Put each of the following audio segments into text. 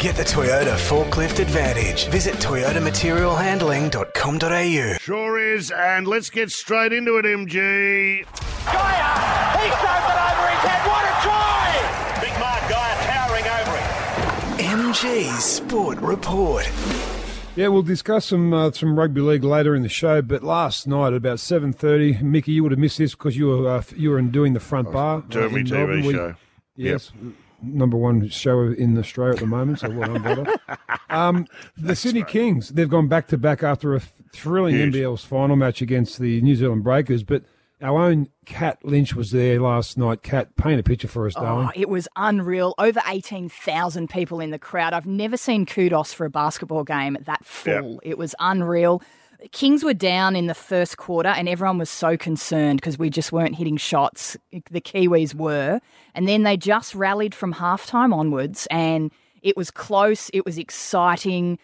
Get the Toyota Forklift Advantage. Visit toyotamaterialhandling.com.au. Sure is, and let's get straight into it, MG. Gaia! He throws it over his head. What a try! Big Mark Gaia towering over him. MG's Sport Report. Yeah, we'll discuss some rugby league later in the show, but last night at about 7:30, Mickey, you would have missed this because you were doing the front bar. Doing my TV show. Yes. Yep. Number one show in Australia at the moment, so well done, brother. The Sydney Kings, they've gone back-to-back after a thrilling NBL's final match against the New Zealand Breakers, but our own Kat Lynch was there last night. Kat, paint a picture for us, darling. It was unreal. Over 18,000 people in the crowd. I've never seen kudos for a basketball game that full. Yep. It was unreal. Kings were down in the first quarter and everyone was so concerned because we just weren't hitting shots. The Kiwis were. And then they just rallied from halftime onwards and it was close. It was exciting.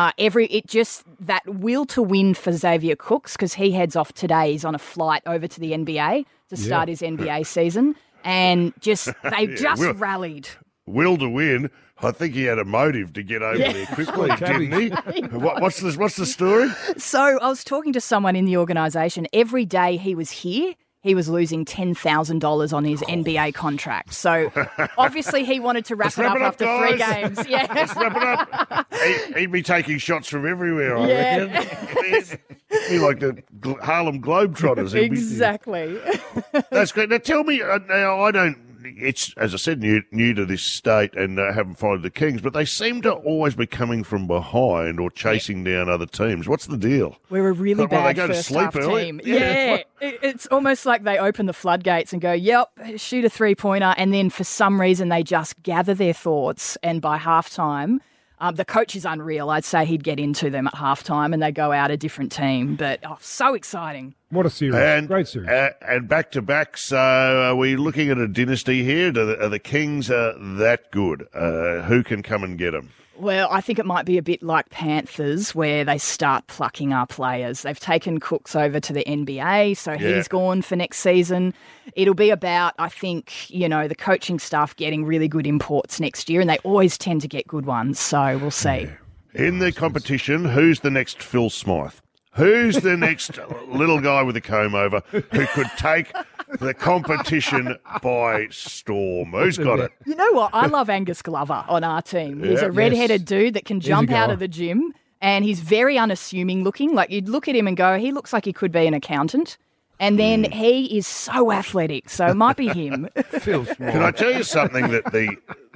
That will to win for Xavier Cooks because he heads off today. He's on a flight over to the NBA to start his NBA season. And they rallied. Will to win. I think he had a motive to get over there quickly, didn't he? What's the story? So I was talking to someone in the organisation. Every day he was here, he was losing $10,000 on his NBA contract. So obviously he wanted to wrap it up after guys. 3 games. Yeah. Let's wrap it up. He'd be taking shots from everywhere, I reckon. He like the Harlem Globetrotters. Exactly. That's great. Now tell me, now I don't, it's, as I said, new to this state and haven't followed the Kings, but they seem to always be coming from behind or chasing down other teams. What's the deal? We're a really bad they go first to sleep half early? team. Yeah. It's almost like they open the floodgates and go, yep, shoot a 3-pointer, and then for some reason they just gather their thoughts, and by halftime, the coach is unreal. I'd say he'd get into them at halftime and they go out a different team. But so exciting. What a series. Great series. And back-to-back, so are we looking at a dynasty here? Are the Kings that good? Who can come and get them? Well, I think it might be a bit like Panthers where they start plucking our players. They've taken Cooks over to the NBA, so he's gone for next season. It'll be about, I think, the coaching staff getting really good imports next year, and they always tend to get good ones, so we'll see. Yeah. In the competition, who's the next Phil Smythe? Who's the next little guy with a comb over who could take the competition by storm? Who's got it? You know what? I love Angus Glover on our team. He's a red-headed dude that can jump out of the gym, and he's very unassuming looking. Like, you'd look at him and go, he looks like he could be an accountant. And then he is so athletic, so it might be him. Can I tell you something that the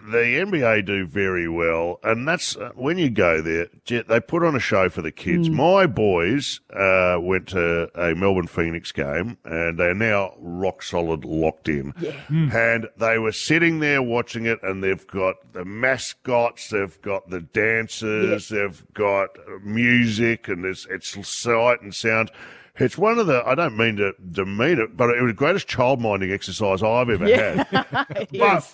NBA do very well, and that's when you go there, they put on a show for the kids. My boys went to a Melbourne Phoenix game, and they're now rock solid locked in. Yeah. And they were sitting there watching it, and they've got the mascots, they've got the dancers, they've got music, and it's sight and sound. It's one of the, I don't mean to demean it, but it was the greatest child-minding exercise I've ever had.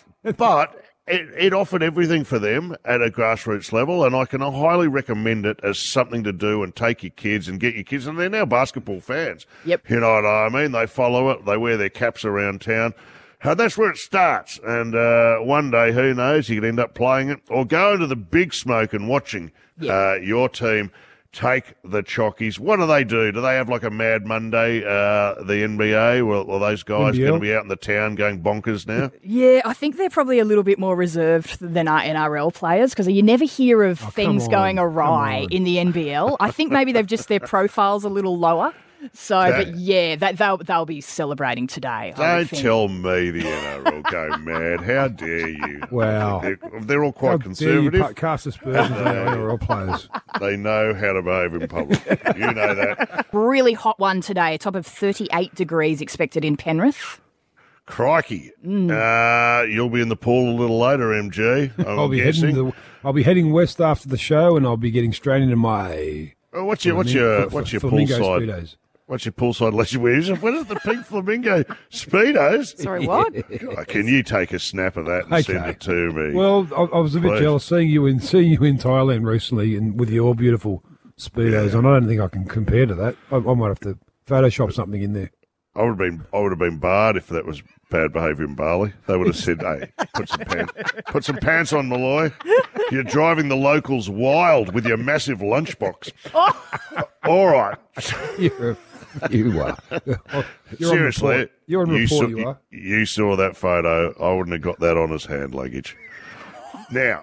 But it offered everything for them at a grassroots level, and I can highly recommend it as something to do and take your kids and get your kids. And they're now basketball fans. Yep. You know what I mean? They follow it. They wear their caps around town. That's where it starts. And one day, who knows, you could end up playing it or going to the big smoke and watching your team take the Chockies. What do? Do they have like a Mad Monday, the NBA? Well, those guys going to be out in the town going bonkers now? Yeah, I think they're probably a little bit more reserved than our NRL players because you never hear of things going awry in the NBL. I think maybe their profile's a little lower. So, but yeah, they'll be celebrating today. Don't tell me the NRL go mad. How dare you? Wow. They're all quite conservative. Dare you cast aspersions on NRL players. They know how to behave in public. You know that. Really hot one today, a top of 38 degrees expected in Penrith. Crikey. You'll be in the pool a little later, MG. I'll be heading west after the show, and I'll be getting straight into my what's your poolside? Speedos. What's your poolside leisure wear? What is the pink flamingo Speedos? Sorry, what? God, can you take a snap of that and send it to me? Well, I was a bit jealous seeing you in Thailand recently and with your beautiful Speedos, and I don't think I can compare to that. I might have to Photoshop something in there. I would have been barred if that was bad behaviour in Bali. They would have said, "Hey, put some pants on, Malloy. You're driving the locals wild with your massive lunchbox." All right. You are. You're Seriously, you're on report. You are. You saw that photo. I wouldn't have got that on as hand luggage. Now,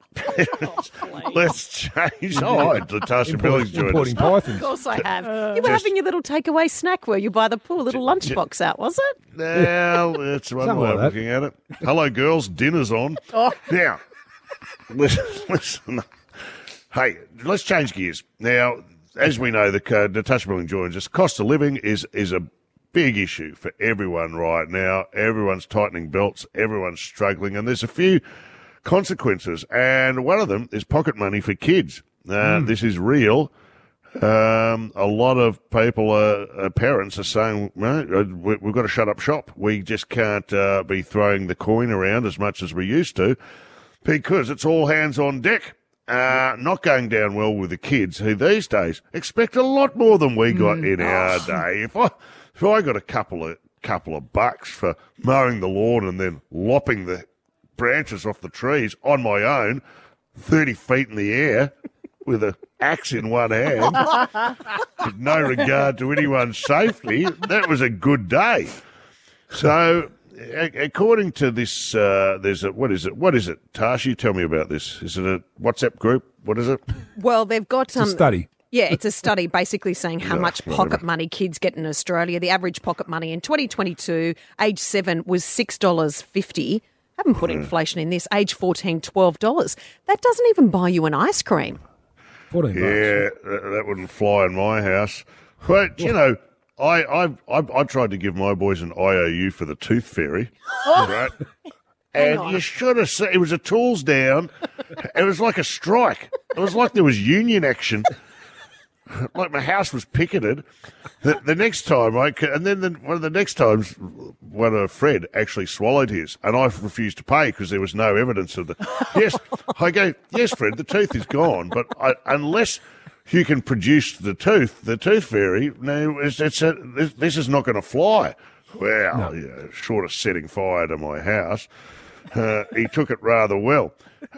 let's change. Oh, Natasha Billings joined us. Importing pythons. Of course I have. You were having your little takeaway snack, were you, by the pool? Little lunchbox out, was it? Well, that's one Something way like of that. looking at it. Hello, girls. Dinner's on. Now, listen. Hey, let's change gears. Now, as we know, Natasha Billings joins us. Cost of living is a big issue for everyone right now. Everyone's tightening belts. Everyone's struggling. And there's a few consequences. And one of them is pocket money for kids. This is real. A lot of people, parents are saying, well, we've got to shut up shop. We just can't be throwing the coin around as much as we used to because it's all hands on deck. Not going down well with the kids who these days expect a lot more than we got in our day. If I got a couple of bucks for mowing the lawn and then lopping the branches off the trees on my own, 30 feet in the air with an axe in one hand, with no regard to anyone's safety, that was a good day. So, according to this, there's a, what is it? Tash, you tell me about this. Is it a WhatsApp group? What is it? Well, they've got It's a study. Yeah, it's a study basically saying how much pocket money kids get in Australia. The average pocket money in 2022, age 7, was $6.50. Haven't put inflation in this. Age 14, $12. That doesn't even buy you an ice cream. 14 bucks. Yeah, that wouldn't fly in my house. But, you know, I tried to give my boys an IOU for the tooth fairy, right? And you should have seen, it was a tools down. It was like a strike. It was like there was union action. Like my house was picketed. The next time, one of the next times, Fred actually swallowed his, and I refused to pay because there was no evidence of the. Yes, I go, yes, Fred, the tooth is gone, but unless you can produce the tooth fairy, no, this is not going to fly. Well, short of setting fire to my house, he took it rather well.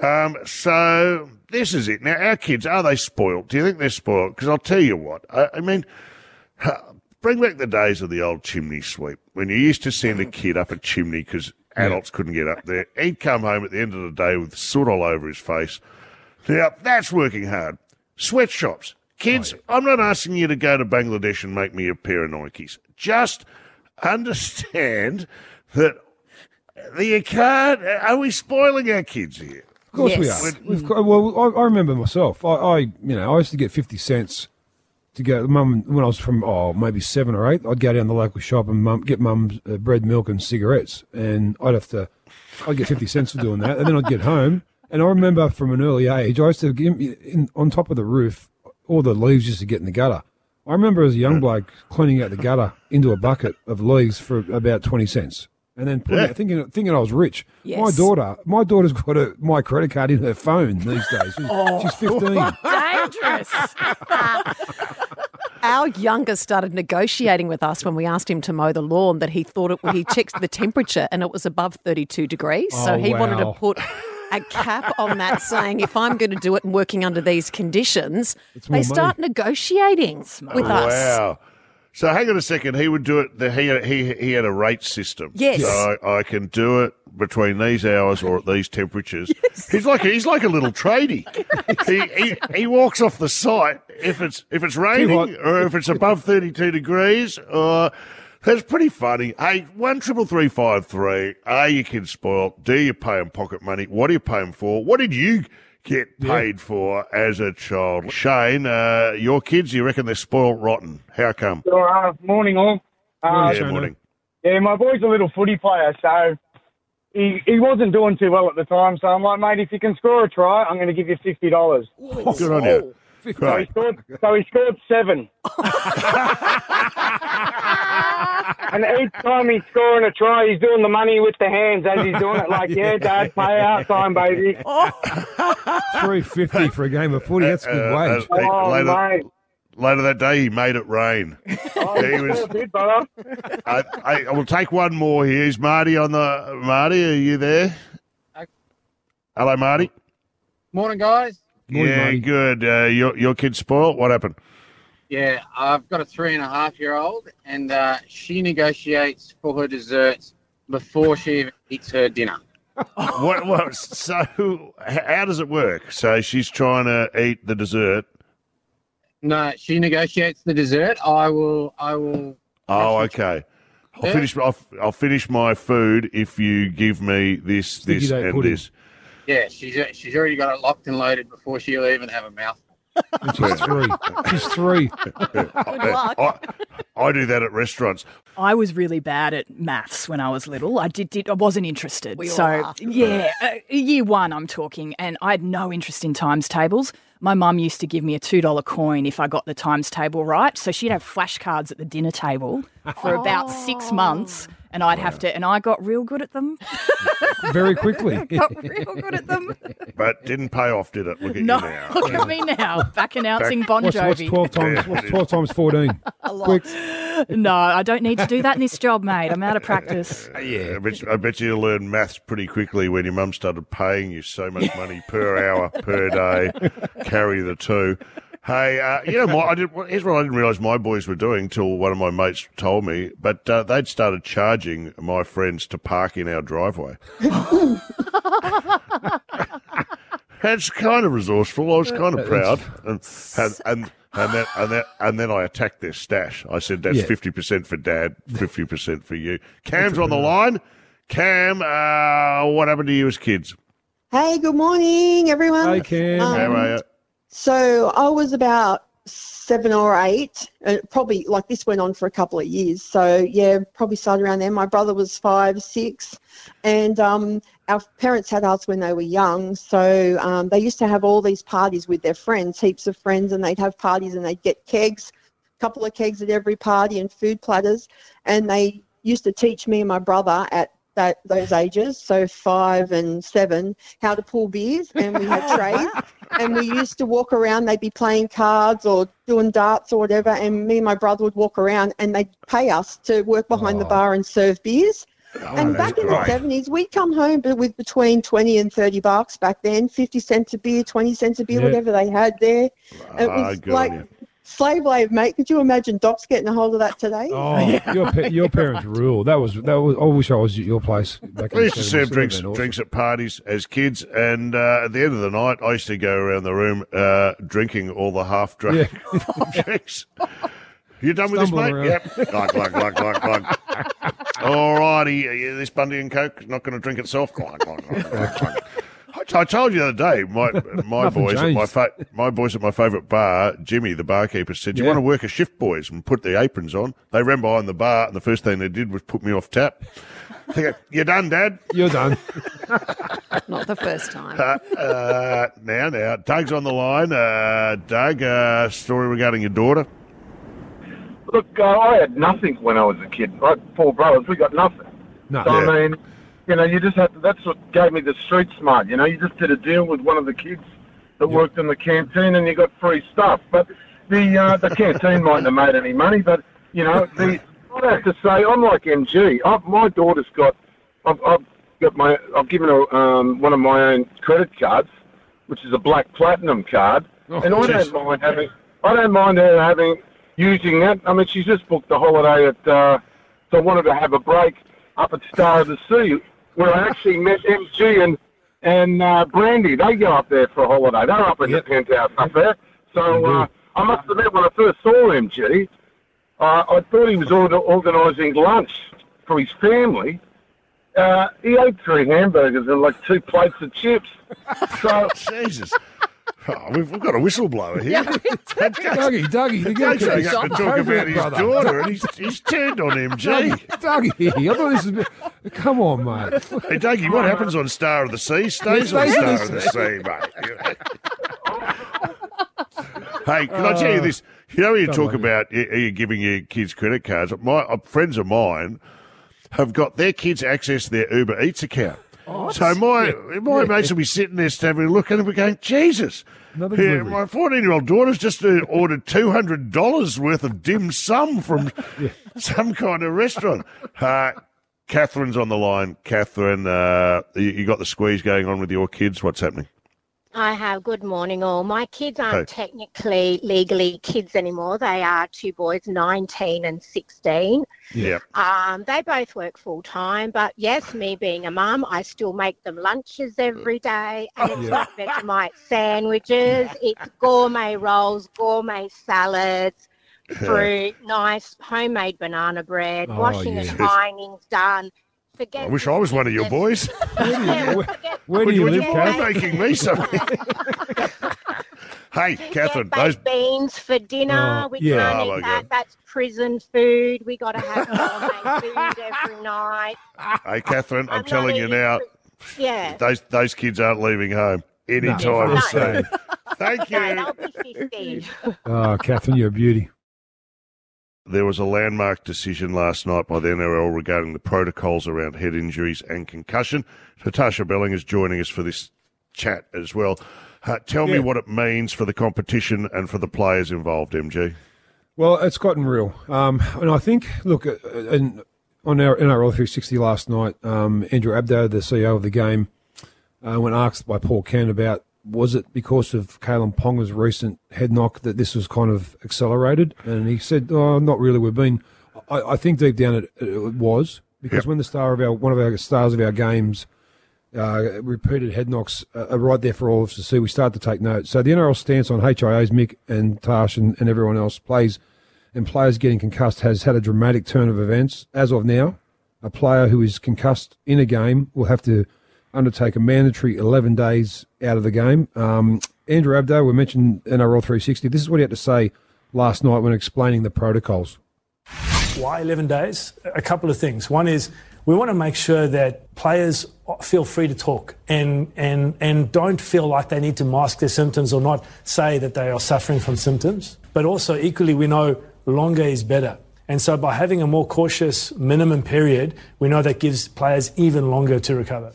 So this is it. Now, our kids, are they spoilt? Do you think they're spoilt? Because I'll tell you what, I mean, bring back the days of the old chimney sweep when you used to send a kid up a chimney because adults couldn't get up there. He'd come home at the end of the day with soot all over his face. Now, that's working hard. Sweatshops. Kids, I'm not asking you to go to Bangladesh and make me a pair of Nikes. Just understand that you can't. Are we spoiling our kids here? Of course Yes. we are. Well, I remember myself. I used to get 50 cents to go. Mum, when I was from maybe 7 or 8, I'd go down the local shop and get mum's bread, milk, and cigarettes, and I'd get 50 cents for doing that, and then I'd get home. And I remember from an early age, I used to on top of the roof, all the leaves used to get in the gutter. I remember as a young bloke cleaning out the gutter into a bucket of leaves for about 20 cents. And then thinking I was rich. Yes. My daughter's got my credit card in her phone these days. She's 15. Dangerous. Our youngest started negotiating with us when we asked him to mow the lawn that he thought he checked the temperature and it was above 32 degrees. So he wanted to put a cap on that saying, if I'm going to do it and working under these conditions, they start negotiating with us. Wow. So hang on a second. He would do it. He had a rate system. Yes. So I can do it between these hours or at these temperatures. Yes. He's like a little tradie. he walks off the site if it's raining or if it's above 32 degrees. That's pretty funny. Hey, 133353. Are your kids spoiled? Do you pay them pocket money? What do you pay them for? What did you get paid for as a child? Shane, your kids, you reckon they're spoiled rotten. How come? Morning, all. Morning. Yeah, my boy's a little footy player, so he wasn't doing too well at the time. So I'm like, mate, if you can score a try, I'm going to give you $50. Good on you. Right. So he scored 7. And each time he's scoring a try, he's doing the money with the hands as he's doing it. Like, yeah, Dad, pay out time, baby. $3.50 for a game of footy. That's a good wage. Mate. later that day, he made it rain. A bit, brother. I will take one more here. Is Marty on the... Marty, are you there? Hello, Marty. Morning, guys. Morning, Yeah, Marty. good. Your kid's spoiled? What happened? Yeah, I've got a 3.5-year-old, and she negotiates for her desserts before she even eats her dinner. What? So, how does it work? So she's trying to eat the dessert. No, she negotiates the dessert. I will. Oh, okay. I'll finish my food if you give me this, and pudding. this. Yeah, she's already got it locked and loaded before she'll even have a mouthful. And she's 3. She's 3. Good luck. I do that at restaurants. I was really bad at maths when I was little. I wasn't interested. We all So are. yeah, year 1 I'm talking, and I had no interest in times tables. My mum used to give me a $2 coin if I got the times table right. So she'd have flashcards at the dinner table for about 6 months, and I'd have to, and I got real good at them. Very quickly. Got real good at them. But didn't pay off, did it? Look at No, you now. look at me now, back announcing Bon What's Jovi. 12 times? What's 12 times 14? A lot. Quick. No, I don't need to do that in this job, mate. I'm out of practice. Yeah, I bet you learned maths pretty quickly when your mum started paying you so much money per hour, per day. Carry the 2. Hey, here's what I didn't realise my boys were doing till one of my mates told me, but they'd started charging my friends to park in our driveway. That's kind of resourceful. I was kind of proud, and then I attacked their stash. I said, "That's 50% for Dad, 50% for you." Cam's on the line. Cam, what happened to you as kids? Hey, good morning, everyone. Hey, Cam. How are you? So I was about 7 or 8, and probably like this went on for a couple of years. So yeah, probably started around there. My brother was 5, 6, and our parents had us when they were young. So they used to have all these parties with their friends, heaps of friends, and they'd have parties and they'd get kegs, a couple of kegs at every party and food platters. And they used to teach me and my brother at those ages, so 5 and 7, how to pull beers, and we had trays, and we used to walk around. They'd be playing cards or doing darts or whatever, and me and my brother would walk around, and they'd pay us to work behind the bar and serve beers. And back in the 70s, we'd come home with between 20 and 30 bucks back then, 50 cents a beer, 20 cents a beer, whatever they had there. It was like slave labor, mate. Could you imagine Doc's getting a hold of that today? Oh, your parents rule. That was. I wish I was at your place back in We the used to serve 70s. drinks at parties as kids, and at the end of the night, I used to go around the room drinking all the half-drunk drinks. You done with this, mate? Around. Yep. Glug. All righty, this Bundy and Coke is not going to drink itself. Glug. I told you the other day, my boys at my favourite bar, Jimmy, the barkeeper, said, "You want to work a shift, boys, and put the aprons on?" They ran behind the bar, and the first thing they did was put me off tap. They go, "You done, Dad?" You're done. Not the first time. Now, Doug's on the line. Doug, story regarding your daughter. Look, I had nothing when I was a kid. I had 4 brothers. We got nothing. No. So, I mean, you just had to, that's what gave me the street smart. You just did a deal with one of the kids that worked in the canteen and you got free stuff. But the canteen mightn't have made any money. But, I have to say, I'm like MG. My daughter's got, I've given her one of my own credit cards, which is a black platinum card. And I don't mind her using that. I mean, she's just booked a holiday at, so I wanted to have a break up at Star of the Sea, where I actually met MG and Brandy. They go up there for a holiday. They're up in the penthouse up there. So I must admit, when I first saw MG, I thought he was organising lunch for his family. He ate 3 hamburgers and like 2 plates of chips. So Jesus. Oh, we've got a whistleblower here. Dougie, He's going to talk about his daughter, and he's turned on MG. Dougie, I thought this was... Come on, mate. Hey, Dougie, what happens on Star of the Sea stays on Star of the Sea, mate. Hey, can I tell you this? When you talk about are you giving your kids credit cards, friends of mine have got their kids access their Uber Eats account. So my mates will be sitting there having a look at it and going, Jesus. Another Yeah, delivery. my 14-year-old daughter's just ordered $200 worth of dim sum from some kind of restaurant. Catherine's on the line. Catherine, you got the squeeze going on with your kids. What's happening? I have. Good morning, all. My kids aren't technically legally kids anymore. They are two boys, 19 and 16. Yeah. They both work full time, but yes, me being a mum, I still make them lunches every day, and it's not Vegemite sandwiches. It's gourmet rolls, gourmet salads, fruit, nice homemade banana bread, washing and ironing's done. I wish I was one of your boys. Where do you live, Kath? Kath? Making me something. Hey, Catherine, baked beans for dinner. We can't eat that. That's prison food. We got to have gourmet food every night. Hey, Catherine, I'm telling you now. Yeah. Those kids aren't leaving home anytime soon. Thank you. They'll be 15. Oh, Catherine, you're a beauty. There was a landmark decision last night by the NRL regarding the protocols around head injuries and concussion. Natasha Belling is joining us for this chat as well. Tell me what it means for the competition and for the players involved, MG. Well, it's gotten real. And I think, look, on our NRL 360 last night, Andrew Abdo, the CEO of the game, when asked by Paul Ken about was it because of Kalen Ponga's recent head knock that this was kind of accelerated? And he said, oh, not really. I think deep down it was, because when one of our stars of our games repeated head knocks are right there for all of us to see, we start to take note. So the NRL stance on HIAs, Mick and Tash and everyone else, players getting concussed has had a dramatic turn of events. As of now, a player who is concussed in a game will have to undertake a mandatory 11 days out of the game. Andrew Abdo, we mentioned NRL 360. This is what he had to say last night when explaining the protocols. Why 11 days? A couple of things. One is we want to make sure that players feel free to talk and don't feel like they need to mask their symptoms or not say that they are suffering from symptoms. But also equally, we know longer is better. And so by having a more cautious minimum period, we know that gives players even longer to recover.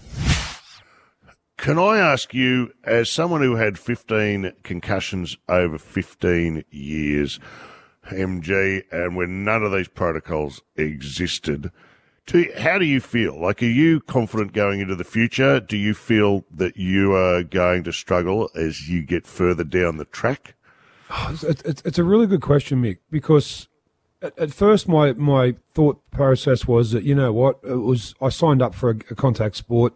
Can I ask you, as someone who had 15 concussions over 15 years, MG, and when none of these protocols existed, how do you feel? Like, are you confident going into the future? Do you feel that you are going to struggle as you get further down the track? Oh, it's a really good question, Mick, because at first my thought process was that, you know what, I signed up for a contact sport.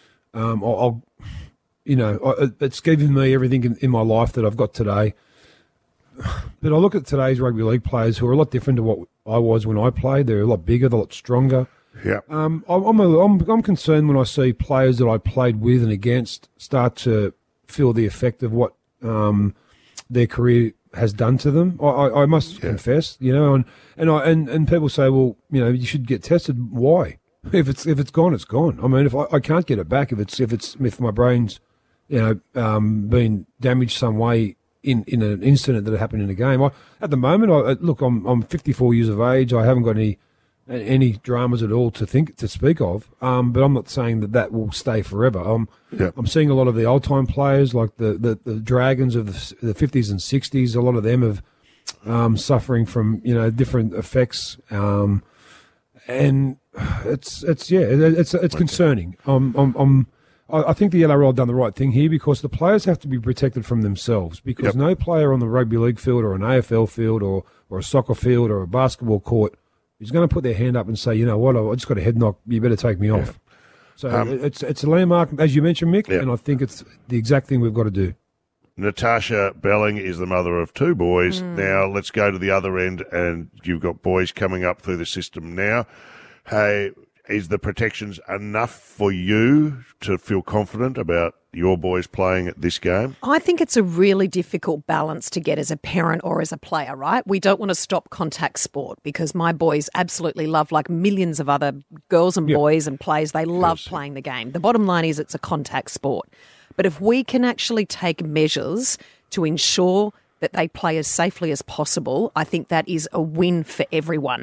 It's given me everything in my life that I've got today. But I look at today's rugby league players who are a lot different to what I was when I played. They're a lot bigger, they're a lot stronger. Yeah. I'm concerned when I see players that I played with and against start to feel the effect of what their career has done to them. I must confess, and people say, well, you should get tested. Why? If it's gone, it's gone. I mean, if I can't get it back, if my brain's been damaged some way in an incident that happened in a game. At the moment, I'm 54 years of age. I haven't got any dramas at all to speak of. But I'm not saying that will stay forever. I'm seeing a lot of the old time players, like the Dragons of the 50s and 60s. A lot of them have suffering from different effects. And it's concerning. I think the NRL done the right thing here because the players have to be protected from themselves because no player on the rugby league field or an AFL field or a soccer field or a basketball court is going to put their hand up and say, you know what, I just got a head knock, you better take me off. So it's a landmark, as you mentioned, Mick, and I think it's the exact thing we've got to do. Natasha Belling is the mother of two boys. Now let's go to the other end, and you've got boys coming up through the system now. Hey, is the protections enough for you to feel confident about your boys playing at this game? I think it's a really difficult balance to get as a parent or as a player, right? We don't want to stop contact sport because my boys absolutely love, like millions of other girls and boys and players, they love playing the game. The bottom line is it's a contact sport. But if we can actually take measures to ensure that they play as safely as possible, I think that is a win for everyone.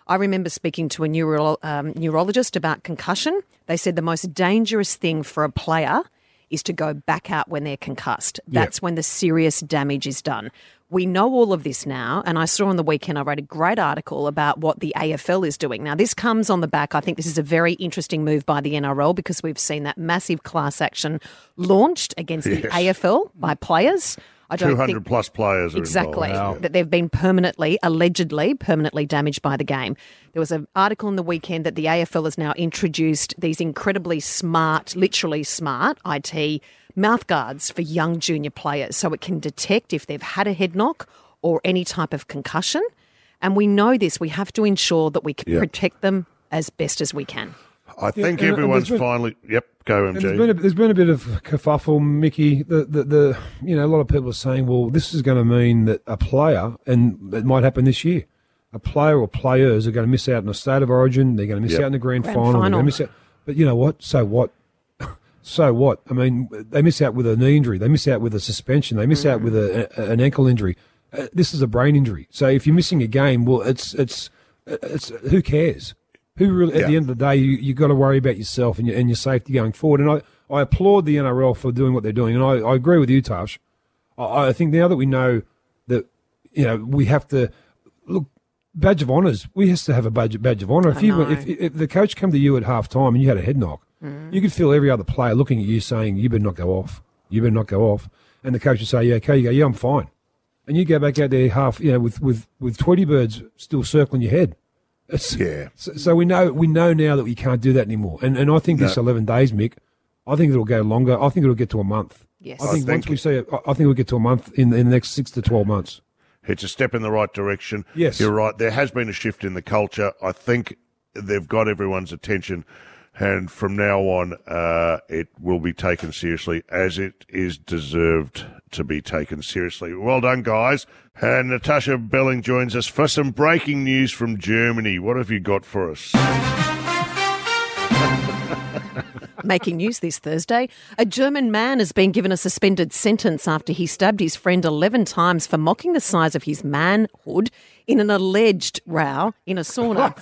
I remember speaking to a neurologist about concussion. They said the most dangerous thing for a player is to go back out when they're concussed. That's when the serious damage is done. We know all of this now, and I saw on the weekend I wrote a great article about what the AFL is doing. Now, this comes on the back. I think this is a very interesting move by the NRL because we've seen that massive class action launched against the AFL by players. 200 plus players are exactly involved. that they've been allegedly permanently damaged by the game. There was an article in the weekend that the AFL has now introduced these incredibly smart, literally smart IT mouthguards for young junior players, so it can detect if they've had a head knock or any type of concussion. And we know this. We have to ensure that we can protect them as best as we can. I think everyone's finally. Yep, go MG. There's been a bit of kerfuffle, Mickey. A lot of people are saying, well, this is going to mean that a player, and it might happen this year, a player or players are going to miss out in a state of origin. They're going to miss out in the grand final. They're going to miss out. But you know what? So what? So what? I mean, they miss out with a knee injury. They miss out with a suspension. They miss out with an ankle injury. This is a brain injury. So if you're missing a game, well, it's who cares? Who really, at the end of the day, you got to worry about yourself and your safety going forward. And I applaud the NRL for doing what they're doing. And I agree with you, Tash. I think now that we know that, we have to look, badge of honours. We have to have a badge of honour. If the coach come to you at half time and you had a head knock, you could feel every other player looking at you saying, you better not go off. You better not go off. And the coach would say, yeah, okay. You go, yeah, I'm fine. And you go back out there with Tweety birds still circling your head. So we know now that we can't do that anymore. And I think this 11 days, Mick, I think it'll go longer. I think it'll get to a month. Yes. I think once we see it, I think we'll get to a month in the next 6 to 12 months. It's a step in the right direction. Yes. You're right. There has been a shift in the culture. I think they've got everyone's attention. And from now on, it will be taken seriously as it is deserved to be taken seriously. Well done, guys. And Natasha Belling joins us for some breaking news from Germany. What have you got for us? Making news this Thursday, a German man has been given a suspended sentence after he stabbed his friend 11 times for mocking the size of his manhood in an alleged row in a sauna.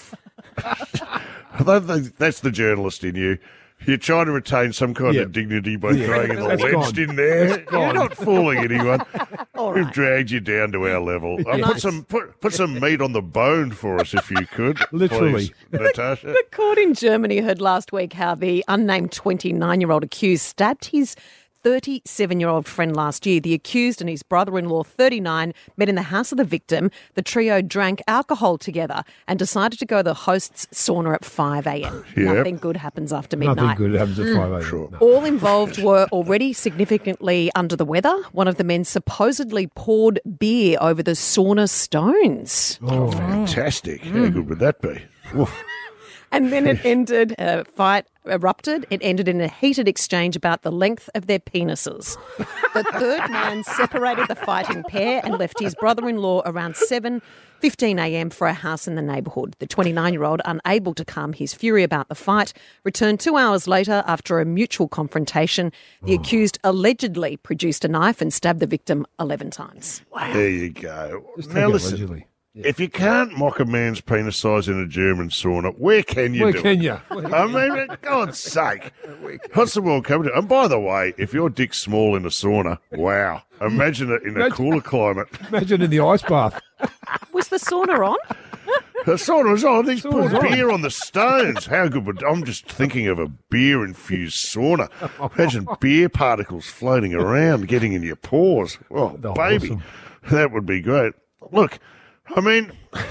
That's the journalist in you. You're trying to retain some kind of dignity by throwing an alleged in there. You're not fooling anyone. We've dragged you down to our level. Put some meat on the bone for us if you could. Literally. Please, Natasha. The court in Germany heard last week how the unnamed 29-year-old accused stabbed his 37-year-old friend last year. The accused and his brother-in-law, 39, met in the house of the victim. The trio drank alcohol together and decided to go to the host's sauna at 5 a.m. Nothing good happens after midnight. Nothing good happens at 5 a.m. Sure. No. All involved were already significantly under the weather. One of the men supposedly poured beer over the sauna stones. Oh, fantastic. How good would that be? And then it ended, fight erupted. It ended in a heated exchange about the length of their penises. The third man separated the fighting pair and left his brother-in-law around 7:15 a.m. for a house in the neighbourhood. The 29-year-old, unable to calm his fury about the fight, returned 2 hours later after a mutual confrontation. The accused allegedly produced a knife and stabbed the victim 11 times. Wow. There you go. Now listen. Allegedly. Yeah. If you can't mock a man's penis size in a German sauna, where can you do it? I mean, for God's sake. What's the world coming to? And by the way, if your dick's small in a sauna, wow. Imagine it in a cooler climate. Imagine in the ice bath. Was the sauna on? The sauna was on. He's poured beer on the stones. How good would... I'm just thinking of a beer-infused sauna. Imagine beer particles floating around, getting in your pores. Oh, baby. Awesome. That would be great. Look... I mean,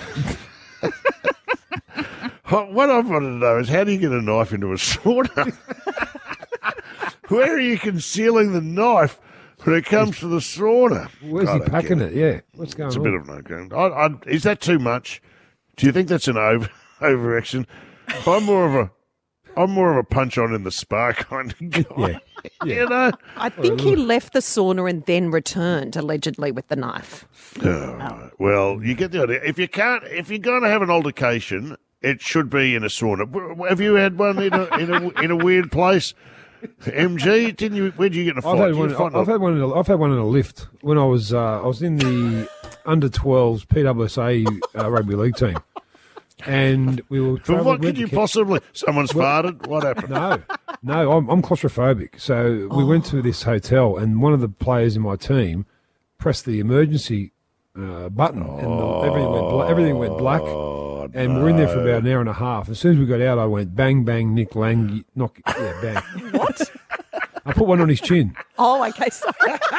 what I wanted to know is how do you get a knife into a sauna? Where are you concealing the knife when it comes to the sauna? Where's he packing it? Yeah. What's going on? It's a bit of no game. Is that too much? Do you think that's an overaction? I'm more of a punch on in the spa kind of guy. Yeah. You know? I think he left the sauna and then returned, allegedly, with the knife. Oh. Well, you get the idea. If you're going to have an altercation, it should be in a sauna. Have you had one in a weird place? MG, didn't you? Where did you get in a fight? I've had one in a lift when I was in the under 12s PWSA rugby league team. And we were traveling. What could you possibly? Someone's farted. What happened? No, I'm claustrophobic. So we went to this hotel, and one of the players in my team pressed the emergency button, and everything went black. And we're in there for about an hour and a half. As soon as we got out, I went bang, bang, Nick Lang, bang. What? I put one on his chin. Oh, okay, sorry.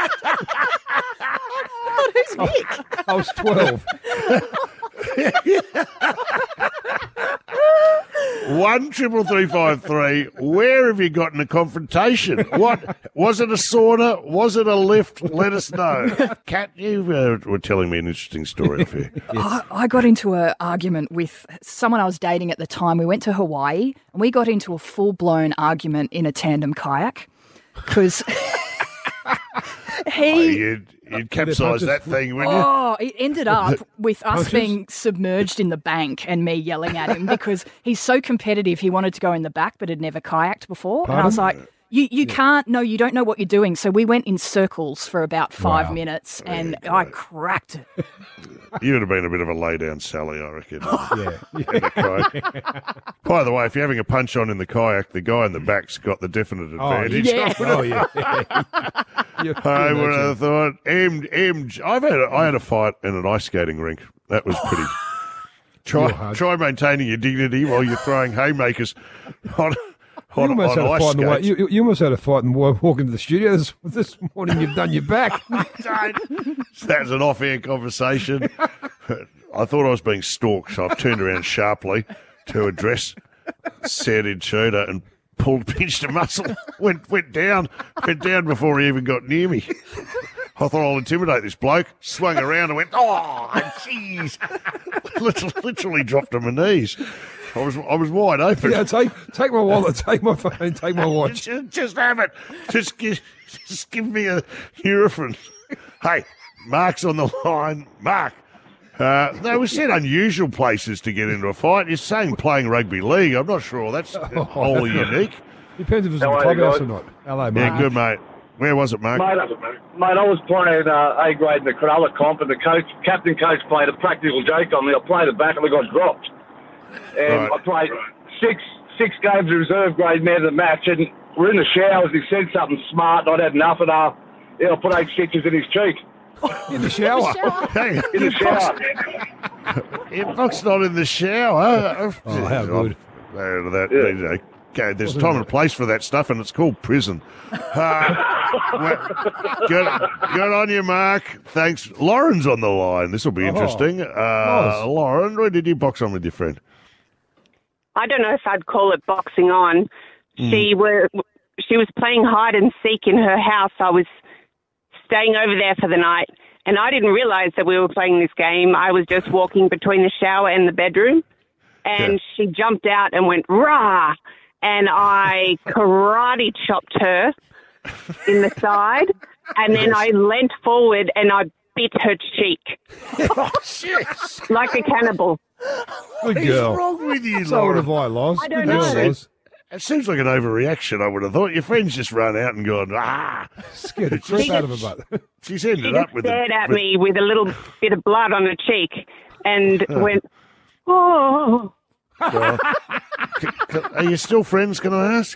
Who's Nick? I was 12. 1-333-553. Where have you gotten a confrontation? What was it? A sauna? Was it a lift? Let us know. Kat, you were telling me an interesting story off here. Yes. I got into an argument with someone I was dating at the time. We went to Hawaii and we got into a full-blown argument in a tandem kayak because You'd capsize that thing, wouldn't you? Oh, it ended up with us being submerged in the bank and me yelling at him because he's so competitive. He wanted to go in the back but had never kayaked before. Pardon? And I was like, you can't, no, you don't know what you're doing. So we went in circles for about 5 minutes and I cracked it. You would have been a bit of a lay-down Sally, I reckon. Yeah. By the way, if you're having a punch on in the kayak, the guy in the back's got the definite advantage. I would have thought, I had a fight in an ice skating rink. That was pretty... Try maintaining your dignity while you're throwing haymakers on ice skates. You almost had a fight and walk into the studio this morning. You've done your back. That's an off-air conversation. I thought I was being stalked, so I've turned around sharply to address said intruder and pinched a muscle. Went down before he even got near me. I thought I'll intimidate this bloke. Swung around and went, oh, jeez. Literally dropped to my knees. I was wide open. Yeah, take my wallet, take my phone, take my watch. Just have it. Just give me a Nurofen. Hey, Mark's on the line. Mark. No, we said unusual places to get into a fight. You're saying playing rugby league. I'm not sure that's wholly unique. Depends if it's in the clubhouse or not. Hello, Mark. Yeah, good, mate. Where was it, Mark? Mate, I was playing A grade in the Cronulla comp, and the captain coach played a practical joke on me. I played it back and I got dropped. And I played six games of reserve grade man of the match, and we're in the showers. He said something smart, and I'd had enough, and I put 8 stitches in his cheek. In the shower? In the shower. Fox not in the shower. Oh, how good. Okay, there's time and place for that stuff, and it's called prison. Good on you, Mark. Thanks. Lauren's on the line. This will be interesting. Nice. Lauren, where did you box on with your friend? I don't know if I'd call it boxing on. She was playing hide and seek in her house. I was staying over there for the night, and I didn't realize that we were playing this game. I was just walking between the shower and the bedroom, and she jumped out and went, rah! And I karate chopped her in the side, and then I leant forward and I bit her cheek. Oh, shit. Like a cannibal. Good What girl. is wrong with you, So Lauren? would have I, Loz. I don't Good girl, know. Loz. It seems like an overreaction, I would have thought. Your friend's just run out and gone, Scared the crap out of her butt. She's ended She up just with stared at me with a little bit of blood on her cheek and went, oh. Well, are you still friends, can I ask?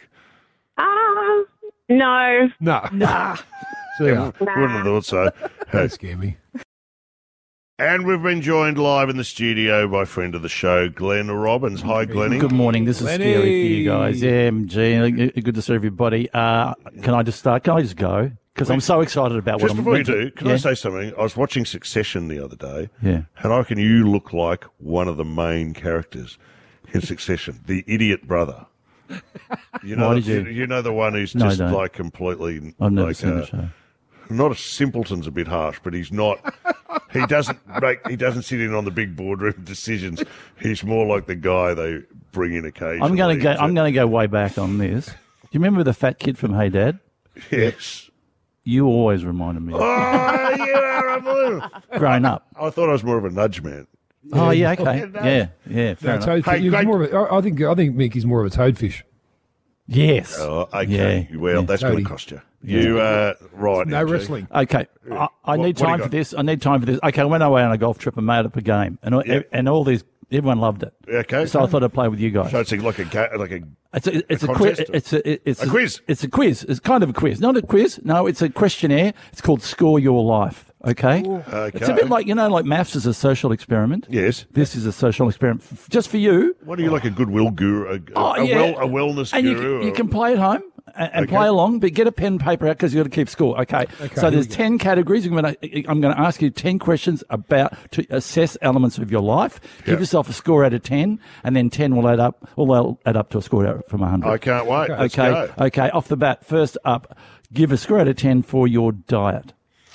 No. Nah. See ya. Wouldn't have thought so. Don't scare me. And we've been joined live in the studio by friend of the show, Glenn Robbins. Hi, Glennie. Good morning. This is Glennie. scary for you guys. Yeah, MG. Good to see everybody. Can I just start? Can I just go? Because I'm so excited about what Just I'm before you meant to- do, can I say something? I was watching Succession the other day, Yeah. and I reckon you look like one of the main characters in Succession, the idiot brother. You know, Why did you? you know the one who's No, I just don't. like completely. I've never like, seen the show. Not a simpleton's a bit harsh, but he's not. He doesn't sit in on the big boardroom decisions. He's more like the guy they bring in occasionally. I'm going to go way back on this. Do you remember the fat kid from Hey Dad? Yes. You always reminded me. Oh, you are a blue. Grown up. I thought I was more of a nudge man. Oh yeah, okay, yeah, fair enough. Toadfish. He was more of a, I think Mickey's more of a toadfish. Yes. Oh, okay. Yeah. Well, that's going Toady. to cost you. You right. No MG. wrestling. Okay, I what need do you time got? for this. I need time for this. Okay, I went away on a golf trip and made up a game, and all these Everyone loved it. Okay. So I thought I'd play with you guys. So it's like a It's a quiz. contest? It's A quiz? It's a quiz. It's kind of a quiz. Not a quiz. No, it's a questionnaire. It's called Score Your Life. Okay. Okay. It's a bit like, like maths is a social experiment. Yes. This is a social experiment just for you. What are you, like a goodwill guru? A wellness and guru? You can play at home and play along, but get a pen and paper out because you've got to keep score. Okay. So there's 10 categories. I'm going to ask you 10 questions to assess elements of your life. Give yourself a score out of 10, and then 10 will add up. Will add up to a score out from 100. I can't wait. Let's go. Okay. Off the bat, first up, give a score out of 10 for your diet.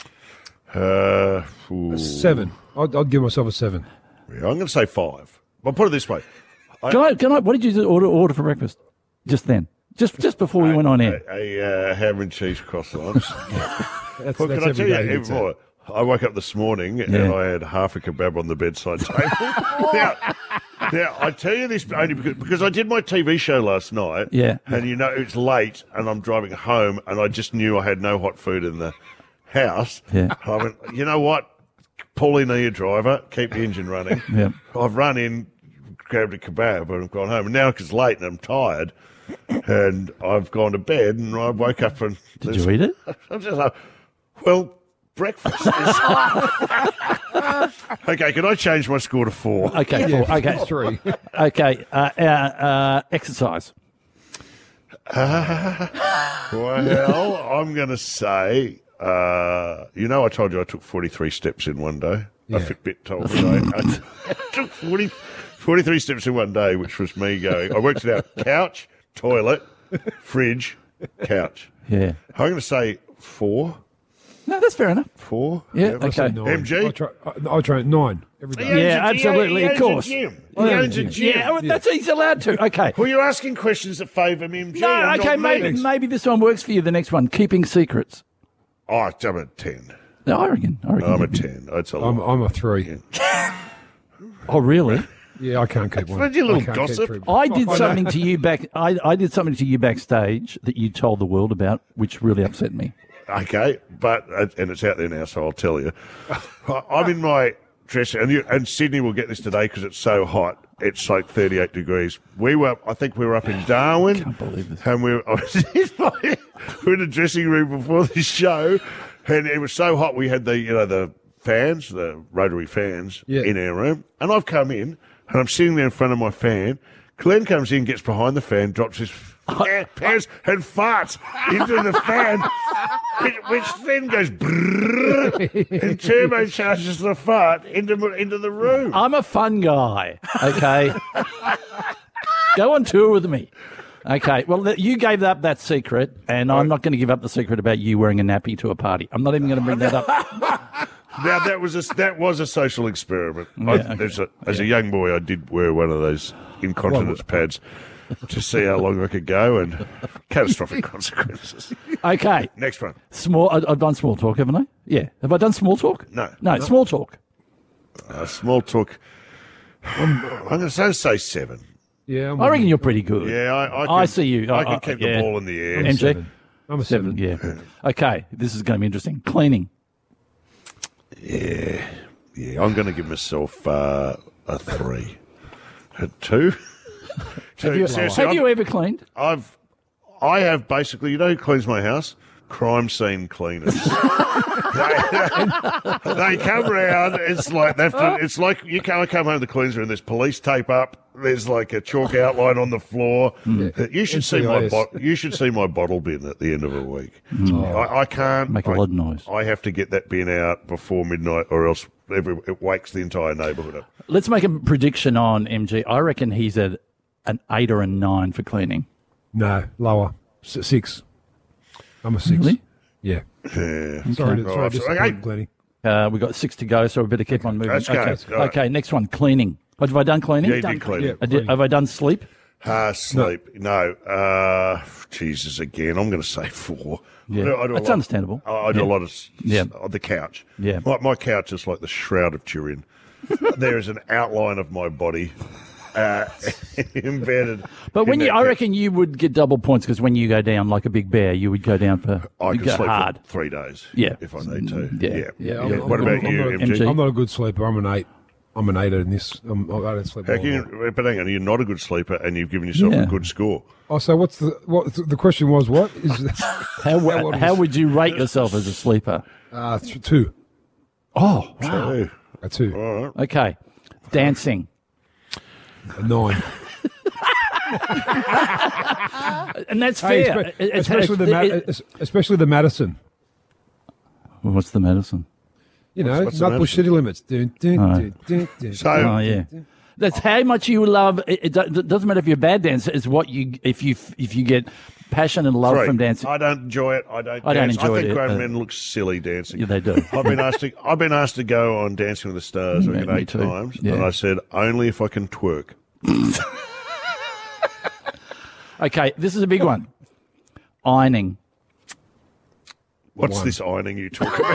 7. I'd give myself a 7. Yeah, I'm going to say 5. I'll put it this way. Can I? What did you order for breakfast? Just then, just before we went on air. A ham and cheese croissants. That's Can I every tell you day he even gets more? I woke up this morning and I had half a kebab on the bedside table. Now, I tell you this only because I did my TV show last night. Yeah. And it's late and I'm driving home and I just knew I had no hot food in the house. Yeah. I went, you know what? Pauline, your driver, keep the engine running. Yeah. I've run in, grabbed a kebab and I've gone home. And now it's late and I'm tired and I've gone to bed and I woke up and... Did you eat it? I'm just like, well... Breakfast is... Okay, can I change my score to 4? Okay, 4. Okay, 3. Okay, exercise. Well, I'm going to say, I told you I took 43 steps in one day. Yeah. A Fitbit told me I took 43 steps in one day, which was me going. I worked it out. Couch, toilet, fridge, couch. Yeah. I'm going to say 4. No, that's fair enough. 4? Yeah, I'll say okay. 9. MG? I try 9 every day. Yeah, absolutely, of course. He owns a gym. Yeah, he's allowed to. Okay. Well, you're asking questions that favour MG. No, okay, maybe this one works for you. The next one, keeping secrets. Oh, I'm a 10. No, I reckon. I'm a 10. That's a lot. I'm a 3. Oh, really? Yeah, I can't keep one. What's your little I can't keep gossip? 3. I did something to you I did something to you backstage that you told the world about, which really upset me. Okay, and it's out there now, so I'll tell you. I'm in my dress, and Sydney will get this today because it's so hot. It's like 38 degrees. I think we were up in Darwin. I can't believe this. And we were in the dressing room before the show, and it was so hot we had the fans, the rotary fans, in our room. And I've come in, and I'm sitting there in front of my fan. Glenn comes in, gets behind the fan, drops his pants and farts into the fan, which then goes brrrr and turbocharges the fart into the room. I'm a fun guy, okay? Go on tour with me. Okay, well, you gave up that secret, and I'm not going to give up the secret about you wearing a nappy to a party. I'm not even going to bring that up. Now, that was a social experiment. Yeah, as a young boy, I did wear one of those incontinence pads to see how long I could go, and catastrophic consequences. Okay. Next one. I've done small talk, haven't I? Yeah. Have I done small talk? No. No, small talk. Small talk. I'm going to say 7. Yeah, I reckon you're pretty good. Yeah, I see you. I can keep the ball in the air. MG? I'm a 7. Yeah. Okay, this is going to be interesting. Cleaning. Yeah. I'm going to give myself a 3. A 2? Have you ever cleaned? I have basically. You know who cleans my house? Crime scene cleaners. They come round. It's like it's like you can't come home to the cleaners and there's police tape up. There's like a chalk outline on the floor. You should see my bottle bin at the end of a week. I can't make a lot of noise. I have to get that bin out before midnight, or else it wakes the entire neighbourhood up. Let's make a prediction on MG. I reckon he's at an 8 or a 9 for cleaning. No, lower. 6. I'm a 6. Really? Yeah. Yeah. Sorry, disappointed, Glennie. We've got 6 to go, so we better keep on moving. Let's go. Okay, next one, cleaning. What have I done cleaning? Yeah, you did cleaning. Have I done sleep? Sleep. No. Jesus, again, I'm going to say 4. Yeah. I do That's understandable. I do a lot of on the couch. Yeah. My couch is like the Shroud of Turin. There is an outline of my body embedded. But I reckon you would get double points because when you go down like a big bear, you would go down for I can sleep hard. for 3 days. Yeah. If I need to. Yeah. What about you, MG? I'm not a good sleeper. I'm an 8. I'm an 8 in this. I don't sleep well. But hang on, you're not a good sleeper, and you've given yourself a good score. Oh, so the question was what? How would you rate yourself as a sleeper? 2. Oh, wow. 2. A 2. All right. Okay. Dancing. A 9. And that's fair. Especially the Madison. Well, what's the Madison? You know, Nutbush City Limits. Yeah. That's how much you love. It doesn't matter if you're a bad dancer. It's what you if you get passion and love from dancing. I don't enjoy it. I don't enjoy it. I think grown men look silly dancing. Yeah, they do. I've been asked to go on Dancing with the Stars 8 times, and I said only if I can twerk. Okay, this is a big one. Ironing. What's this ironing you talk about?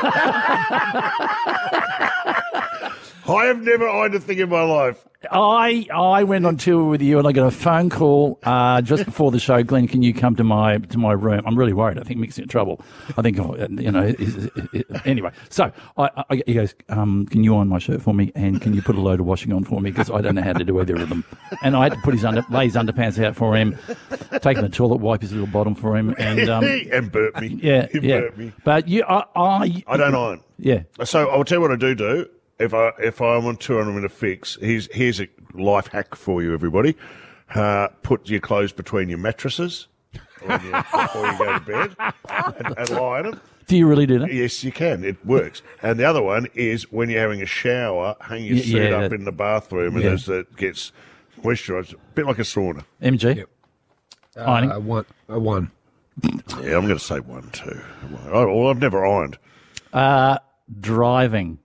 I have never ironed a thing in my life. I went on tour with you, and I got a phone call just before the show. Glenn, can you come to my room? I'm really worried. I think Mick's in trouble. I think anyway. So he goes, can you iron my shirt for me, and can you put a load of washing on for me, because I don't know how to do either of them. And I had to put lay his underpants out for him, take him to the toilet, wipe his little bottom for him, and and burp me. Yeah, Burp me. But I don't iron. Yeah. So I'll tell you what I do. If I'm on tour and I'm in a fix, here's a life hack for you, everybody. Put your clothes between your mattresses before you go to bed and lie on them. Do you really do that? Yes, you can. It works. And the other one is when you're having a shower, hang your suit up in the bathroom, and as it gets moisturised, a bit like a sauna. MG? Yep. Ironing? A 1. Yeah, I'm going to say 1 too. Well, I've never ironed. Driving.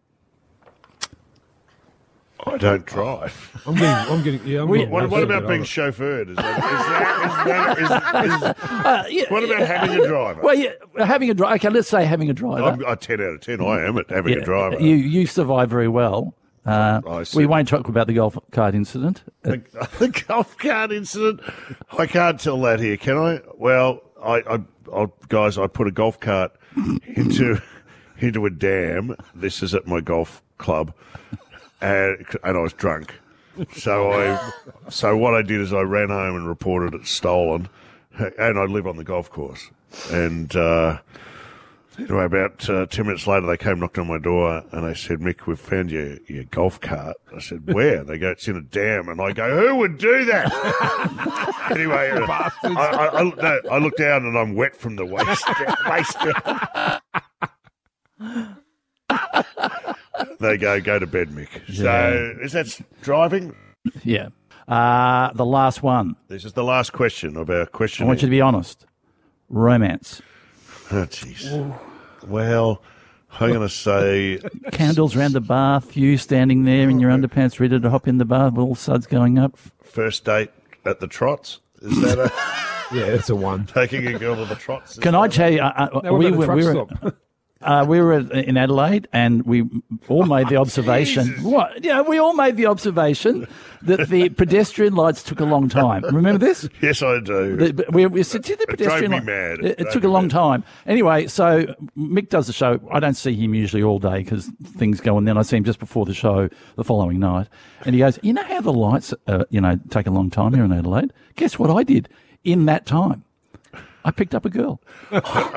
I don't drive. I'm getting. What about being chauffeured? What about having a driver? Well, yeah, having a driver. Okay, let's say having a driver. I'm a 10 out of 10. I am at having a driver. You survive very well. We won't talk about the golf cart incident. The golf cart incident? I can't tell that here, can I? Well, I guys, I put a golf cart into a dam. This is at my golf club. And I was drunk. So what I did is I ran home and reported it stolen. And I live on the golf course. And anyway, about 10 minutes later, they came, knocked on my door, and they said, Mick, we've found your golf cart. I said, where? They go, it's in a dam. And I go, who would do that? Anyway, I look down and I'm wet from the waist down. They go to bed, Mick. So is that driving? Yeah. The last one. This is the last question of our question. I want you to be honest. Romance. Oh, jeez. Well, I'm going to say... Candles round the bath, you standing there in your underpants ready to hop in the bath, all suds going up. First date at the Trots. Is that a... Yeah, it's a 1. Taking a girl to the Trots. Can I tell you... we were in Adelaide, and we all made the observation. What? Yeah, we all made the observation that the pedestrian lights took a long time. Remember this? Yes, I do. We said, the pedestrian it drove me mad. It took a long time. Anyway, so Mick does the show. I don't see him usually all day because things go, and then I see him just before the show the following night, and he goes, "You know how the lights, take a long time here in Adelaide? Guess what I did in that time." I picked up a girl. You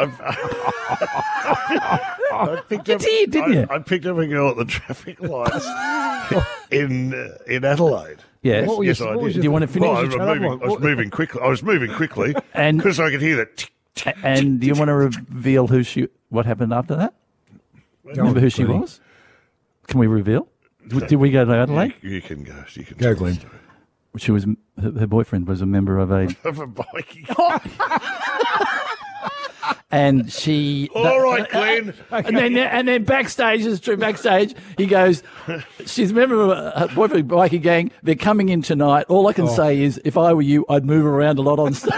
did, didn't you? I picked up a girl at the traffic lights in Adelaide. Yes. Yes, I did. Do you want to finish? I was moving quickly and because I could hear that. And do you want to reveal what happened after that? Remember who she was? Can we reveal? Did we go to Adelaide? You can go. Go, Glenn. She was her boyfriend was a member of a biking. And she. All right, Glenn. And then backstage, it's true. Backstage, he goes, "She's a member of her boyfriend biking gang. They're coming in tonight. All I can say is, if I were you, I'd move around a lot on stage."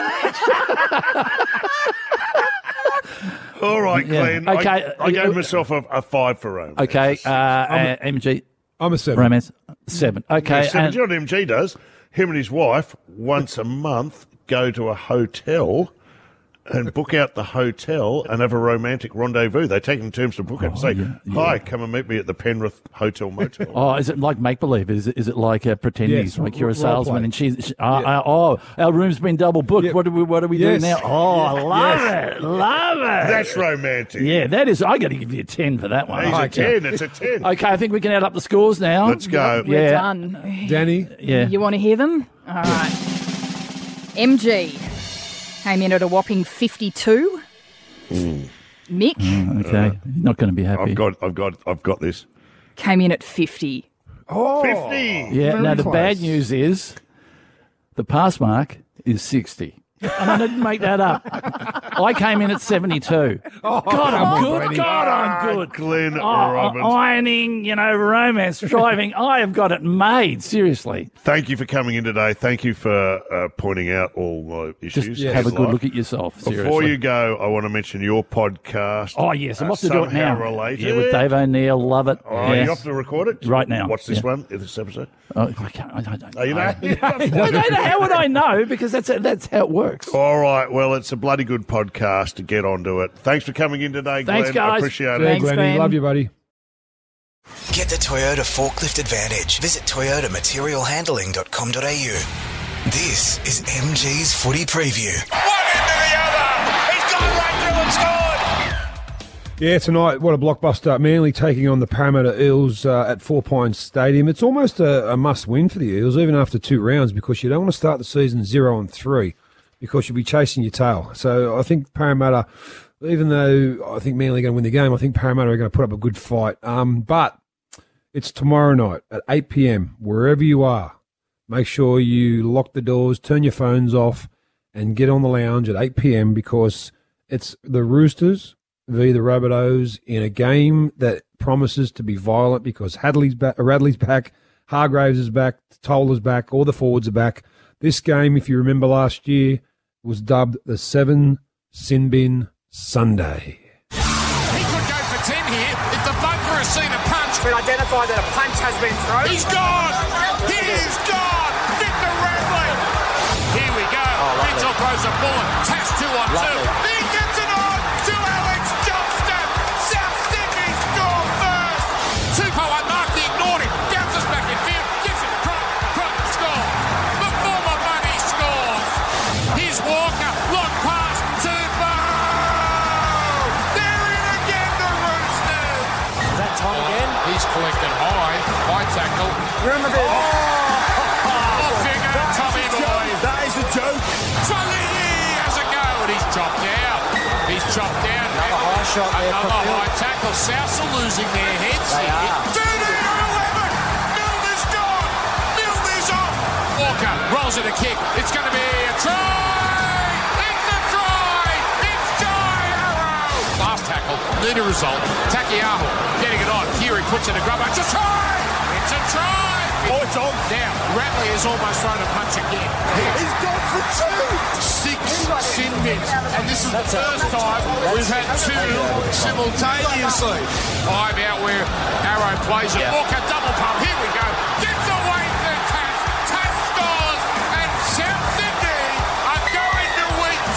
All right, Glenn. Yeah. Okay, I gave myself a 5 for romance. Okay, MG. I'm a 7. Romance 7. Okay, yeah, 7. Do you know what MG does? Him and his wife once a month go to a hotel and book out the hotel and have a romantic rendezvous. They take in terms to book it and say, hi, come and meet me at the Penrith Hotel Motel. Oh, is it like make-believe? Is it like pretending? Yes, like you're a salesman and she's Yeah. our room's been double booked. Yeah. What do we Yes. do now? Oh, I love Yes. it. Love it. That's romantic. Yeah, that is. I got to give you a 10 for that one. He's a Okay. 10. It's a 10. Okay, I think we can add up the scores now. Let's go. We're done. Danny? Yeah. You want to hear them? All right. MG came in at a whopping 52. Mick Okay, not going to be happy. I've got this. came in at 50. Oh, 50. Yeah. very Now the close. bad news is the pass mark is 60. And I didn't make that up. I came in at 72. Oh, God, I'm come on, good. Brady. God, I'm good. Glenn Oh, Robbins. ironing, romance, driving. I have got it made. Seriously. Thank you for coming in today. Thank you for pointing out all my issues. Just have a good look at yourself. Seriously. Before you go, I want to mention your podcast. Oh, yes. I'm off to do it now. Somehow Related. Yeah, with Dave O'Neill. Love it. Oh, Yes. you have to record it? Right now. What's this Yeah. one, this episode? Oh, I can't. I don't Oh, you know? How would I know? Because that's how it works. All right. Well, it's a bloody good podcast to get onto it. Thanks for coming in today, Glenn. Thanks, guys. I appreciate Yeah, it. Thanks, Glennie. Glenn. Love you, buddy. Get the Toyota Forklift Advantage. Visit toyotamaterialhandling.com.au. This is MG's Footy Preview. One into the other. He's gone right through and scored. Yeah, tonight, what a blockbuster. Manly taking on the Parramatta Eels at Four Pines Stadium. It's almost a must-win for the Eels, even after 2 rounds, because you don't want to start the season 0-3 because you'll be chasing your tail. So I think Parramatta, even though I think Manly are going to win the game, I think Parramatta are going to put up a good fight. But it's tomorrow night at 8 p.m, wherever you are. Make sure you lock the doors, turn your phones off, and get on the lounge at 8 p.m, because it's the Roosters v. the Rabbitohs in a game that promises to be violent, because Radley's back, Hargraves is back, Tola's back, all the forwards are back. This game, if you remember last year, was dubbed the 7 Sin Bin Sunday. He could go for 10 here if the bunker has seen a punch. Been identified that a punch has been thrown. He's gone. He is gone. Victor Radley. Here we go. Mitchell throws a bullet. Tass 2 on 2. He gets it on to Alex Johnston. South Sydney score first. Tupou unmarked. He ignored him. Bounces back in field. Gives it to Croc score. The former money scores. Here's Walker. Long pass. Tupou. They're in again, the Roosters. Is that time again? He's collected high. High tackle. Remember that. Off you go, Tommy boy. That is a joke. Tully has a go, and he's chopped down. He's chopped down. Another high shot there. Another high tackle. Souths are losing their heads. They are. 2 to 11. Milner's gone. Milner's off. Walker rolls it a kick. It's going to be a try. It's a try. It's Jai Arrow. Last tackle. Need a result. Takiaho getting it on. Kiri puts in a grubber. It's a try. It's a try. Oh, it's on. Now, Radley has almost thrown a punch again. He's gone for 2. 6 sin bins. And this is the first time we've had 2 simultaneously. 5 out where Arrow plays it. Walker double pump. Here we go. Gets away to Tass. Tass scores. And South Sydney are going to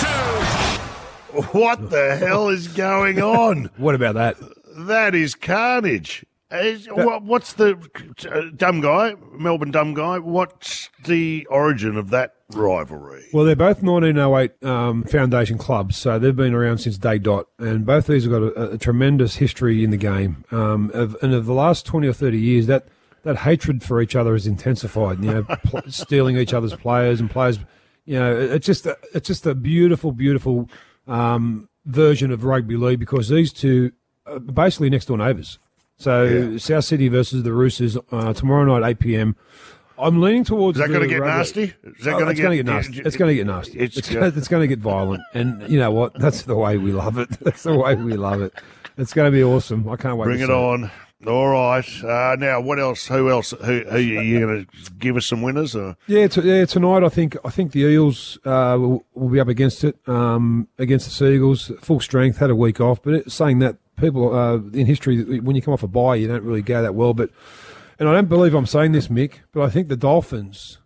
week 2. What the hell is going on? What about that? That is carnage. What's the dumb guy, Melbourne dumb guy? What's the origin of that rivalry? Well, they're both 1908 foundation clubs, so they've been around since day dot, and both these have got a tremendous history in the game. And of the last 20 or 30 years, that hatred for each other has intensified. Stealing each other's players and players. It's just a beautiful, beautiful version of rugby league, because these two are basically next door neighbours. So South City versus the Roosters tomorrow night, 8 p.m. I'm leaning towards. Is that going to get nasty? It's going to get nasty. It's going to get nasty. It's going to get violent. And you know what? That's the way we love it. That's the way we love it. It's going to be awesome. I can't wait. Bring to it see on. All right. Now, what else? Who else? Who are you going to give us some winners? Or? Yeah, tonight I think the Eels will be up against it, against the Seagulls. Full strength, had a week off, but saying that, people in history, when you come off a bye, you don't really go that well. And I don't believe I'm saying this, Mick, but I think the Dolphins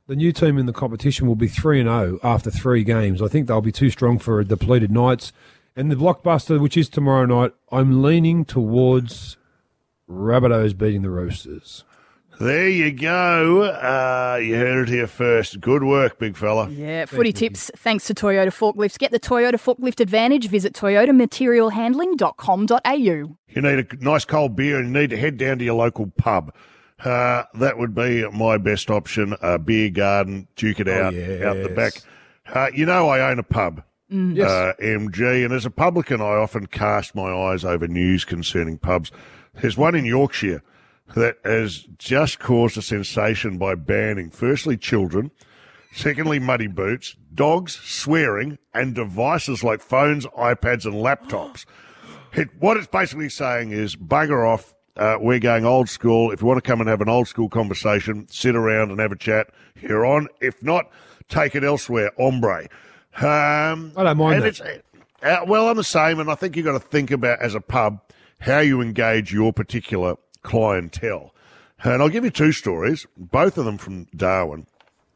the new team in the competition will be 3-0 after 3 games. I think they'll be too strong for a depleted Knights. And the blockbuster, which is tomorrow night, I'm leaning towards Rabbitohs beating the Roosters. There you go. You heard it here first. Good work, big fella. Yeah, footy tips thanks to Toyota Forklifts. Get the Toyota Forklift Advantage. Visit toyotamaterialhandling.com.au. You need a nice cold beer and you need to head down to your local pub. That would be my best option. A beer garden, duke it out the back. You know I own a pub. Yes. MG, and as a publican, I often cast my eyes over news concerning pubs. There's one in Yorkshire that has just caused a sensation by banning, firstly, children, secondly, muddy boots, dogs, swearing, and devices like phones, iPads, and laptops. What it's basically saying is, bugger off, we're going old school. If you want to come and have an old school conversation, sit around and have a chat, you're on. If not, take it elsewhere, hombre. I don't mind that. Well, I'm the same, and I think you've got to think about, as a pub, how you engage your particular clientele. And I'll give you 2 stories, both of them from Darwin,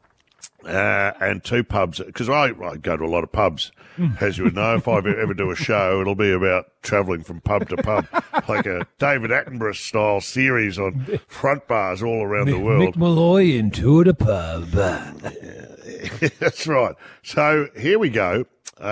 and 2 pubs, because I go to a lot of pubs, as you would know. If I ever do a show, it'll be about travelling from pub to pub, like a David Attenborough-style series on front bars all around the world. Mick Malloy into the pub. That's right. So here we go.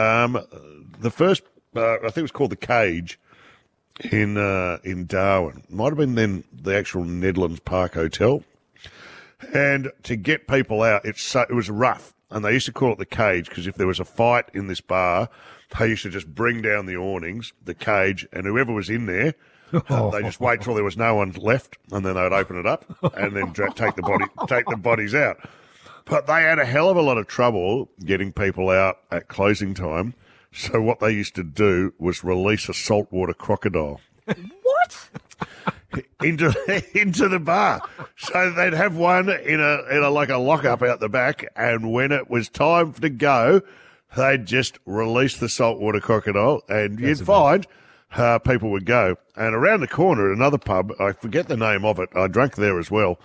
The first, I think it was called The Cage in Darwin. Might have been then the actual Nedlands Park Hotel. And to get people out, it was rough. And they used to call it The Cage because if there was a fight in this bar, they used to just bring down the awnings, the cage, and whoever was in there, they just wait till there was no one left, and then they'd open it up and then take the bodies out. But they had a hell of a lot of trouble getting people out at closing time. So what they used to do was release a saltwater crocodile. What? into the bar. So they'd have one in a like a lockup out the back, and when it was time to go, they'd just release the saltwater crocodile, and you'd find people would go. And around the corner at another pub, I forget the name of it, I drank there as well,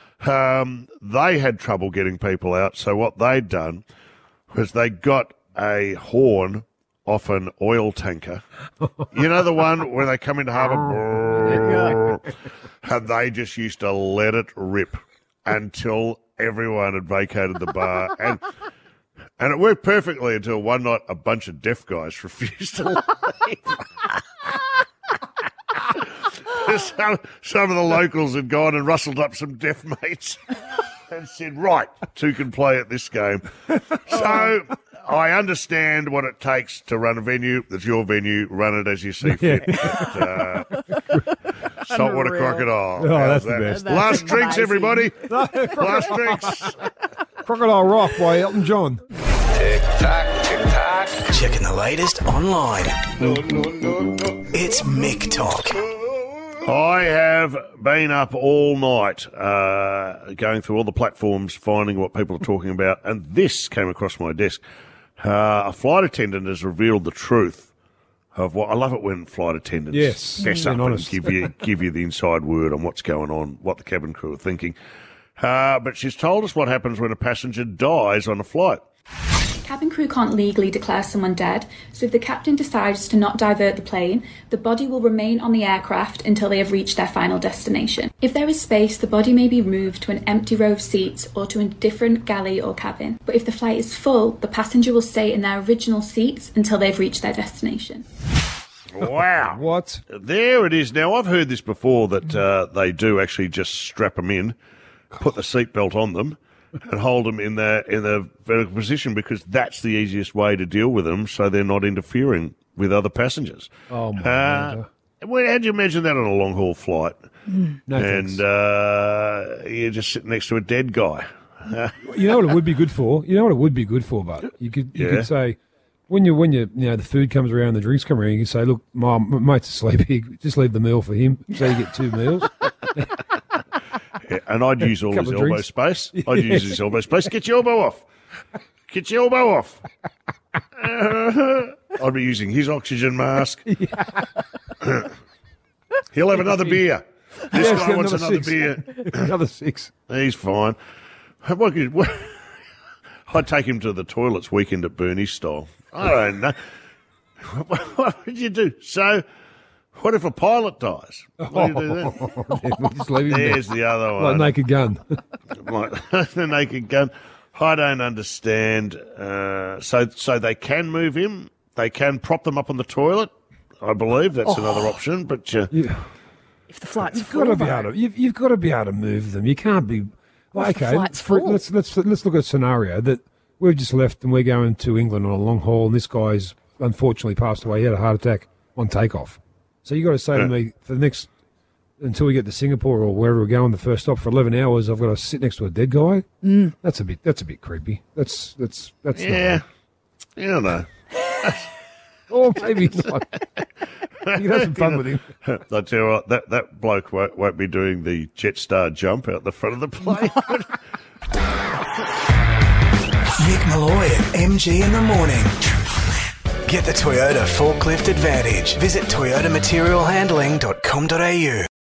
they had trouble getting people out. So what they'd done was they got a horn off an oil tanker. You know the one where they come into harbour? And they just used to let it rip until everyone had vacated the bar. And it worked perfectly until one night a bunch of deaf guys refused to leave. Some of the locals had gone and rustled up some deaf mates and said, right, 2 can play at this game. So I understand what it takes to run a venue. That's your venue. Run it as you see fit. Saltwater crocodile. Oh, that's the best. Last drinks, everybody. Last drinks. Crocodile Rock by Elton John. Tick-tock, tick-tock. Checking the latest online. It's Mick Talk. I have been up all night going through all the platforms, finding what people are talking about, and this came across my desk. A flight attendant has revealed the truth of what I love it when flight attendants fess up and give you the inside word on what's going on, what the cabin crew are thinking. But she's told us what happens when a passenger dies on a flight. Cabin crew can't legally declare someone dead, so if the captain decides to not divert the plane, the body will remain on the aircraft until they have reached their final destination. If there is space, the body may be moved to an empty row of seats or to a different galley or cabin. But if the flight is full, the passenger will stay in their original seats until they've reached their destination. Wow. What? There it is. Now, I've heard this before, that they do actually just strap them in, put the seatbelt on them, and hold them in the vertical position, because that's the easiest way to deal with them, so they're not interfering with other passengers. Oh, my God. Well, how do you imagine that on a long-haul flight? No and you're just sitting next to a dead guy. You know what it would be good for? But you could say, when the food comes around, the drinks come around, you can say, look, my mate's asleep, just leave the meal for him, so you get 2 meals. Yeah, and I'd use all his elbow space. Use his elbow space. Get your elbow off. Get your elbow off. I'd be using his oxygen mask. He'll have another beer. This guy wants another beer. Another 6. He's fine. I'd take him to the toilets weekend at Bernie style. I don't know. What would you do? So, what if a pilot dies? What do you do then? Just leave him There's there. the other one. Like Naked Gun. Like the Naked Gun. I don't understand. So they can move him. They can prop them up on the toilet. I believe that's another option. But if the flight's you've full, got to be able to. You've got to be able to move them. You can't be. What if the Okay, flight's full? let's look at a scenario that we've just left and we're going to England on a long haul, and this guy's unfortunately passed away. He had a heart attack on takeoff. So you got to say to me for the next until we get to Singapore or wherever we're going, the first stop for 11 hours, I've got to sit next to a dead guy. That's a bit creepy. That's yeah, not you don't know. Or maybe not. You can have some fun with him. I tell you what, that bloke won't be doing the Jetstar jump out the front of the plane. Mick Malloy and MG in the morning. Get the Toyota Forklift Advantage. Visit toyotamaterialhandling.com.au.